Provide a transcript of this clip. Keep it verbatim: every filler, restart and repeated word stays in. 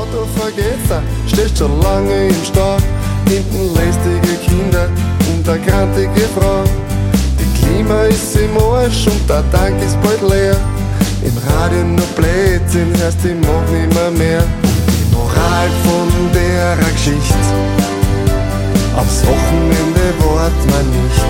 Auto vergeht's da, stehst schon lange im Stau. Hinten lästige Kinder und eine grantige Frau. Die Klima ist im Arsch und der Tank ist bald leer. Im Radio nur Blödsinn, heißt ich mach nimmer mehr. Die Moral von der Geschichte: Aufs Wochenende wart man nicht.